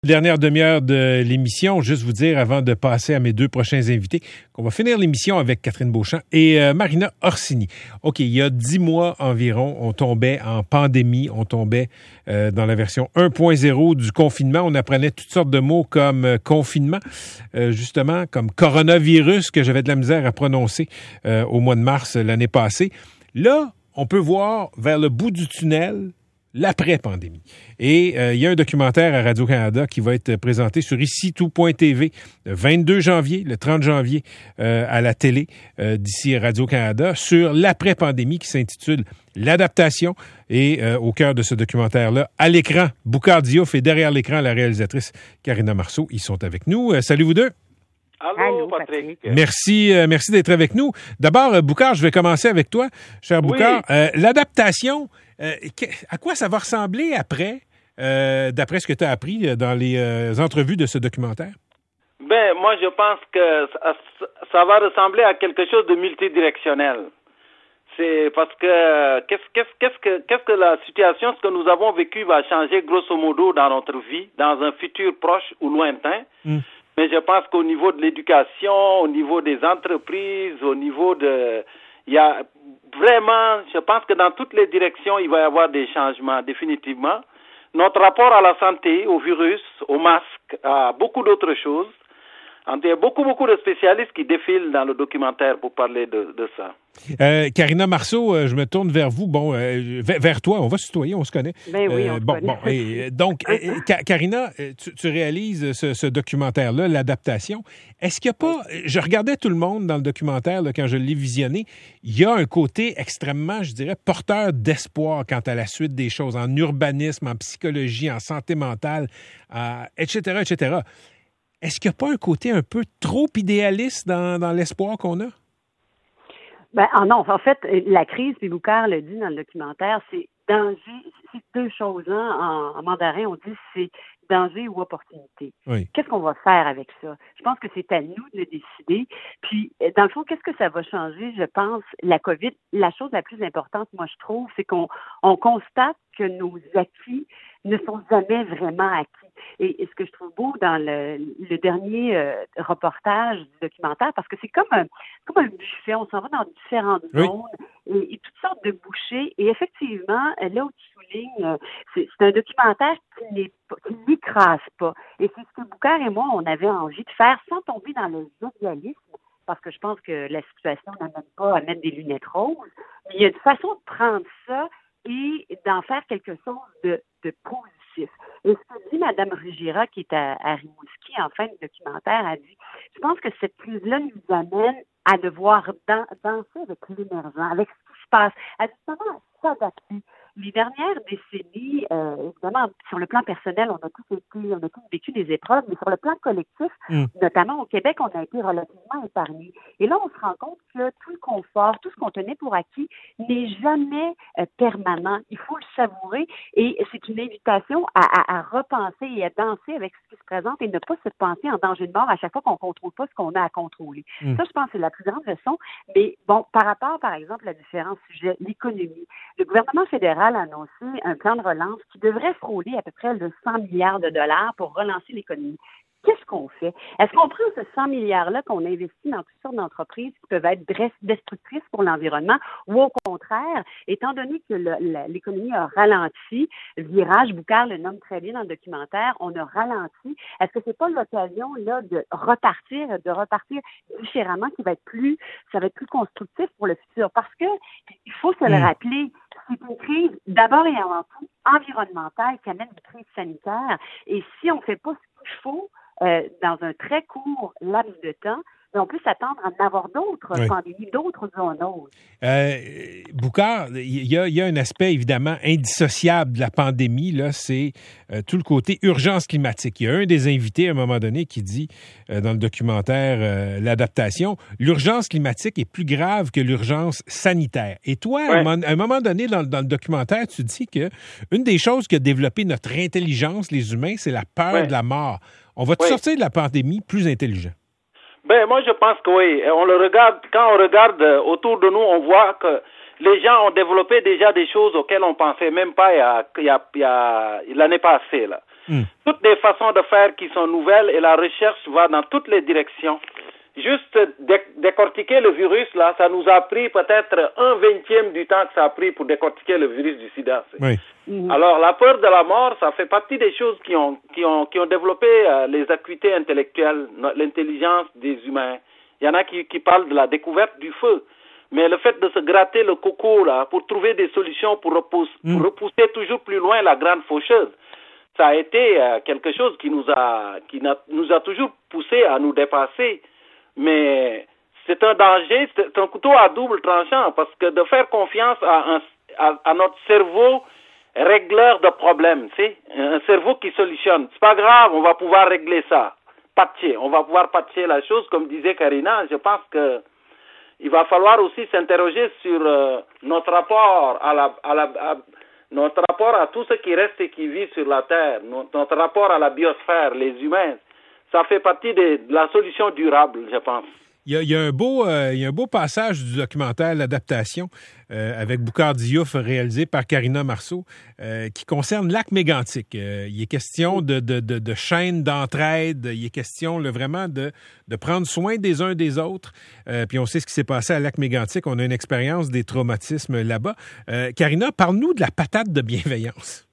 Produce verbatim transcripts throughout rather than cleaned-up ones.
Dernière demi-heure de l'émission, juste vous dire avant de passer à mes deux prochains invités qu'on va finir l'émission avec Catherine Beauchamp et euh, Marina Orsini. OK, il y a dix mois environ, on tombait en pandémie, on tombait euh, dans la version un point zéro du confinement. On apprenait toutes sortes de mots comme euh, confinement, euh, justement, comme coronavirus que j'avais de la misère à prononcer euh, au mois de mars l'année passée. Là, on peut voir vers le bout du tunnel l'après-pandémie. Et euh, il y a un documentaire à Radio-Canada qui va être présenté sur ici tout point t v le vingt-deux janvier, le trente janvier euh, à la télé euh, d'ici Radio-Canada sur l'après-pandémie qui s'intitule L'adaptation. Et euh, au cœur de ce documentaire-là, à l'écran, Boucard Diouf et derrière l'écran, la réalisatrice Karina Marceau. Ils sont avec nous. Euh, salut vous deux. Allô, Allô, Patrick. Merci, euh, merci d'être avec nous. D'abord, euh, Boucard, je vais commencer avec toi, cher Boucard. Oui. Euh, l'adaptation, euh, à quoi ça va ressembler après, euh, d'après ce que tu as appris dans les euh, entrevues de ce documentaire? Ben, moi, je pense que ça, ça va ressembler à quelque chose de multidirectionnel. C'est parce que qu'est-ce, qu'est-ce, qu'est-ce que qu'est-ce que la situation, ce que nous avons vécu va changer grosso modo dans notre vie, dans un futur proche ou lointain. Mm. Mais je pense qu'au niveau de l'éducation, au niveau des entreprises, au niveau de... Il y a vraiment, je pense que dans toutes les directions, il va y avoir des changements, définitivement. Notre rapport à la santé, au virus, au masque, à beaucoup d'autres choses. Il y a beaucoup, beaucoup de spécialistes qui défilent dans le documentaire pour parler de, de ça. Euh, Karina Marceau, euh, je me tourne vers vous. Bon, euh, vers, vers toi, on va se tutoyer, on se connaît. Ben oui, on euh, se bon, connaît. Bon, et, donc, euh, Karina, tu, tu réalises ce, ce documentaire-là, l'adaptation. Est-ce qu'il n'y a pas... Je regardais tout le monde dans le documentaire, là, quand je l'ai visionné. Il y a un côté extrêmement, je dirais, porteur d'espoir quant à la suite des choses, en urbanisme, en psychologie, en santé mentale, euh, et cetera, et cetera. Est-ce qu'il n'y a pas un côté un peu trop idéaliste dans, dans l'espoir qu'on a? Ben, ah non, en fait, la crise, puis Boucard le dit dans le documentaire, c'est danger, c'est deux choses. Hein. En, en mandarin, on dit c'est danger ou opportunité. Oui. Qu'est-ce qu'on va faire avec ça? Je pense que c'est à nous de le décider. Puis, dans le fond, qu'est-ce que ça va changer? Je pense, la COVID, la chose la plus importante, moi, je trouve, c'est qu'on on constate que nos acquis ne sont jamais vraiment acquis. Et, et ce que je trouve beau dans le, le dernier euh, reportage du documentaire, parce que c'est comme un, comme un buffet, on s'en va dans différentes oui. zones et, et toutes sortes de bouchées. Et effectivement, là où tu soulignes, c'est, c'est un documentaire qui n'est pas, qui n'écrase pas. Et c'est ce que Boucard et moi, on avait envie de faire sans tomber dans le jovialisme, parce que je pense que la situation n'amène pas à mettre des lunettes roses. Mais il y a une façon de prendre ça et d'en faire quelque chose de, de positif. Et ce que dit Mme Rugira, qui est à, à Rimouski, en fin de documentaire, a dit, je pense que cette crise-là nous amène à devoir dan- danser avec l'émergent, avec ce qui se passe, à justement s'adapter. Les dernières décennies, euh, évidemment, sur le plan personnel, on a tous été, on a tous vécu des épreuves, mais sur le plan collectif, mm. notamment au Québec, on a été relativement épargnés. Et là, on se rend compte que tout le confort, tout ce qu'on tenait pour acquis n'est jamais euh, permanent. Il faut le savourer et c'est une invitation à, à, à repenser et à danser avec ce qui se présente et ne pas se penser en danger de mort à chaque fois qu'on ne contrôle pas ce qu'on a à contrôler. Mm. Ça, je pense, c'est la plus grande leçon. Mais bon, par rapport, par exemple, à différents sujets, l'économie, le gouvernement fédéral a annoncé un plan de relance qui devrait frôler à peu près le cent milliards de dollars pour relancer l'économie. Qu'est-ce qu'on fait? Est-ce qu'on prend ce cent milliards-là qu'on investit dans toutes sortes d'entreprises qui peuvent être destructrices pour l'environnement ou au contraire, étant donné que le, la, l'économie a ralenti, virage, Boucard le nomme très bien dans le documentaire, on a ralenti. Est-ce que c'est pas l'occasion là de repartir, de repartir différemment qui va être plus, ça va être plus constructif pour le futur? Parce que il faut se le mmh. rappeler, c'est une crise d'abord et avant tout environnementale qui amène une crise sanitaire. Et si on ne fait pas ce qu'il faut, Euh, dans un très court laps de temps, mais on peut s'attendre à en avoir d'autres oui. pandémies, d'autres zoonoses. Euh, Boucard, il y, y a un aspect évidemment indissociable de la pandémie, là, c'est euh, tout le côté urgence climatique. Il y a un des invités à un moment donné qui dit euh, dans le documentaire euh, l'adaptation, l'urgence climatique est plus grave que l'urgence sanitaire. Et toi, ouais. à, un, à un moment donné dans, dans le documentaire, tu dis que une des choses qui a développé notre intelligence, les humains, c'est la peur ouais. de la mort. On va-tu ouais. sortir de la pandémie plus intelligent? Ben, moi, je pense que oui. On le regarde, quand on regarde autour de nous, on voit que les gens ont développé déjà des choses auxquelles on pensait même pas il y a, il y a, il y a l'année passée, là. Mm. Toutes des façons de faire qui sont nouvelles et la recherche va dans toutes les directions. Juste dé- décortiquer le virus, là, ça nous a pris peut-être un vingtième du temps que ça a pris pour décortiquer le virus du sida. Oui. Mm-hmm. Alors, la peur de la mort, ça fait partie des choses qui ont, qui ont, qui ont développé euh, les acuités intellectuelles, l'intelligence des humains. Il y en a qui, qui parlent de la découverte du feu. Mais le fait de se gratter le coco, là, pour trouver des solutions pour repousser, mm. pour repousser toujours plus loin la grande faucheuse, ça a été euh, quelque chose qui nous a, qui n'a, nous a toujours poussé à nous dépasser. Mais c'est un danger, c'est un couteau à double tranchant, parce que de faire confiance à, un, à, à notre cerveau régleur de problèmes, tu sais, un cerveau qui solutionne. C'est pas grave, on va pouvoir régler ça, patcher, on va pouvoir patcher la chose, comme disait Karina. Je pense que il va falloir aussi s'interroger sur euh, notre rapport à la, à la, à, notre rapport à tout ce qui reste et qui vit sur la Terre, notre, notre rapport à la biosphère, les humains. Ça fait partie de, de la solution durable, je pense. Il y a, il y a un beau, euh, il y a un beau passage du documentaire L'Adaptation euh, avec Boucard Diouf réalisé par Karina Marceau euh, qui concerne Lac Mégantic. Euh, il est question de, de, de, de chaînes d'entraide. Il est question là, vraiment de, de prendre soin des uns des autres. Euh, puis on sait ce qui s'est passé à Lac Mégantic. On a une expérience des traumatismes là-bas. Euh, Karina, parle-nous de la patate de bienveillance.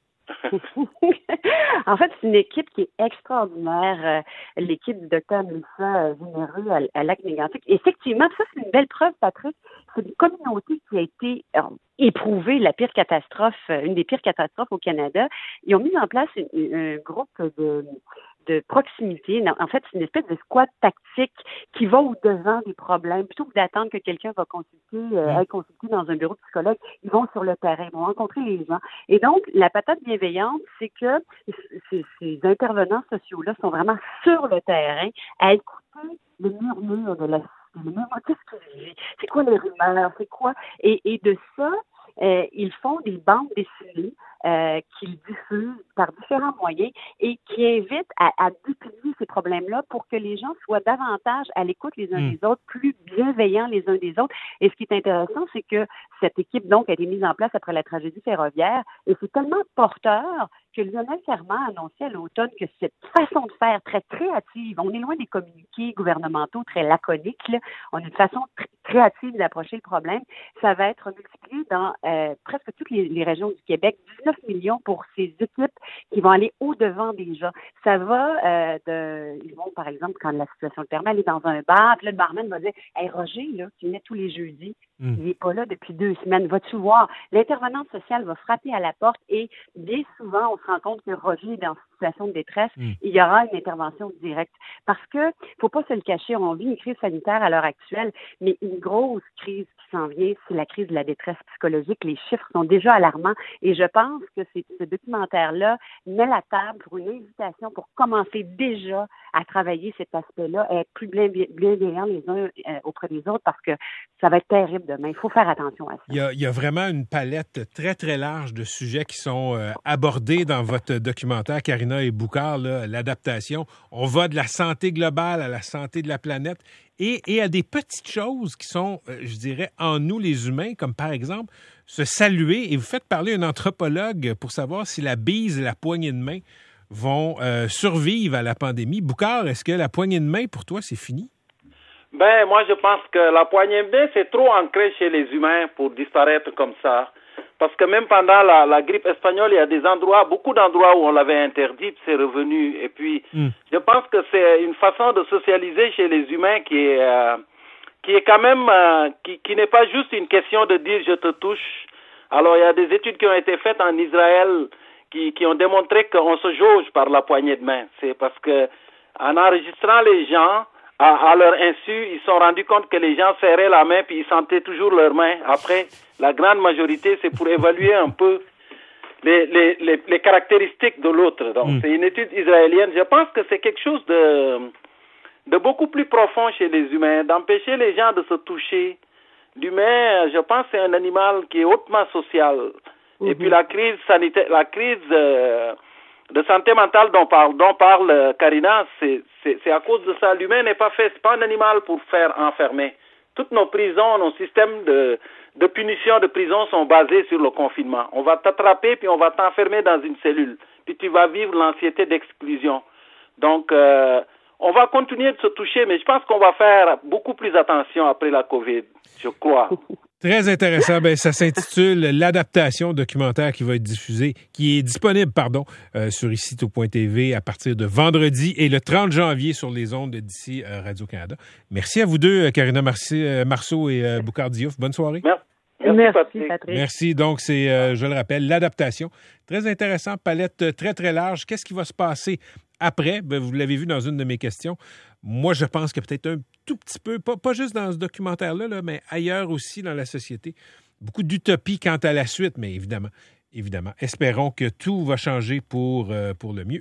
En fait, c'est une équipe qui est extraordinaire, euh, l'équipe du docteur Mélissa Généreux à, à Lac-Mégantic. Effectivement, ça, c'est une belle preuve, Patrick. C'est une communauté qui a été euh, éprouvée, la pire catastrophe, une des pires catastrophes au Canada. Ils ont mis en place une, une, un groupe de... de proximité. En fait, c'est une espèce de squad tactique qui va au-devant des problèmes. Plutôt que d'attendre que quelqu'un va consulter, euh, être consulté dans un bureau de psychologue, ils vont sur le terrain, ils vont rencontrer les gens. Et donc, la patate bienveillante, c'est que ces, ces intervenants sociaux-là sont vraiment sur le terrain à écouter le murmure de la le murmure, qu'est-ce qu'il dit? C'est quoi les rumeurs? C'est quoi? Et, et de ça, euh, ils font des bandes dessinées Euh, qu'ils diffusent par différents moyens et qui invitent à, à déplier ces problèmes-là pour que les gens soient davantage à l'écoute les uns mmh. des autres, plus bienveillants les uns des autres. Et ce qui est intéressant, c'est que cette équipe, donc, a été mise en place après la tragédie ferroviaire et c'est tellement porteur que Lionel Fermant a annoncé à l'automne que cette façon de faire très créative, on est loin des communiqués gouvernementaux très laconiques, là. On a une façon très créative d'approcher le problème, ça va être multiplié dans euh, presque toutes les, les régions du Québec, dix-neuf millions pour ces équipes qui vont aller au-devant des gens. Ça va euh, de... Ils vont, par exemple, quand la situation le permet, aller dans un bar, puis là, le barman va dire « Hey, Roger, là, tu venais tous les jeudis, mm. il n'est pas là depuis deux semaines, vas-tu voir? » L'intervenante sociale va frapper à la porte et bien souvent, on se rend compte que Roger est dans une situation de détresse, mm. il y aura une intervention directe. Parce que, faut pas se le cacher, on vit une crise sanitaire à l'heure actuelle, mais une grosse crise qui s'en vient, c'est la crise de la détresse psychologique. Les chiffres sont déjà alarmants et je pense que c'est, ce documentaire-là met la table pour une invitation pour commencer déjà à travailler cet aspect-là, à être plus bienveillants les uns euh, auprès des autres parce que ça va être terrible demain. Il faut faire attention à ça. Il y a, il y a vraiment une palette très, très large de sujets qui sont euh, abordés dans votre documentaire, Karina et Boucard, là, l'adaptation. On va de la santé globale à la santé de la planète et, et à des petites choses qui sont, euh, je dirais, en nous les humains, comme par exemple se saluer. Et vous faites parler un anthropologue pour savoir si la bise et la poignée de main vont euh, survivre à la pandémie. Boucard, est-ce que la poignée de main, pour toi, c'est fini? Ben, moi, je pense que la poignée de main, c'est trop ancré chez les humains pour disparaître comme ça. Parce que même pendant la, la grippe espagnole, il y a des endroits, beaucoup d'endroits où on l'avait interdit, puis c'est revenu. Et puis, mm. je pense que c'est une façon de socialiser chez les humains qui est, euh, qui est quand même, euh, qui, qui n'est pas juste une question de dire je te touche. Alors, il y a des études qui ont été faites en Israël qui, qui ont démontré qu'on se jauge par la poignée de main. C'est parce que, en enregistrant les gens, À, à leur insu, ils se sont rendus compte que les gens serraient la main puis ils sentaient toujours leurs mains. Après, la grande majorité, c'est pour évaluer un peu les, les, les, les caractéristiques de l'autre. Donc, mm. c'est une étude israélienne. Je pense que c'est quelque chose de, de beaucoup plus profond chez les humains, d'empêcher les gens de se toucher. L'humain, je pense, c'est un animal qui est hautement social. Mm-hmm. Et puis la crise sanitaire, la crise euh, de santé mentale dont parle, dont parle euh, Karina, c'est, c'est, c'est à cause de ça. L'humain n'est pas fait, c'est pas un animal pour faire enfermer. toutes nos prisons, nos systèmes de, de punition de prison sont basés sur le confinement. On va t'attraper, puis on va t'enfermer dans une cellule. Puis tu vas vivre l'anxiété d'exclusion. Donc, euh, on va continuer de se toucher, mais je pense qu'on va faire beaucoup plus attention après la COVID, je crois. Très intéressant. Ben, ça s'intitule L'adaptation, documentaire qui va être diffusé, qui est disponible, pardon, euh, sur ici tout point t v à partir de vendredi et le trente janvier sur les ondes d'ici euh, Radio-Canada. Merci à vous deux, Karina Marci- euh, Marceau et euh, Boucard Diouf. Bonne soirée. Merci. Merci, Merci Patrick. Patrick. Merci. Donc, c'est, euh, je le rappelle, l'adaptation. Très intéressant, palette très, très large. Qu'est-ce qui va se passer après? Ben, vous l'avez vu dans une de mes questions. Moi, je pense que peut-être un tout petit peu, pas, pas juste dans ce documentaire-là, là, mais ailleurs aussi dans la société, beaucoup d'utopie quant à la suite, mais évidemment, évidemment, espérons que tout va changer pour, euh, pour le mieux.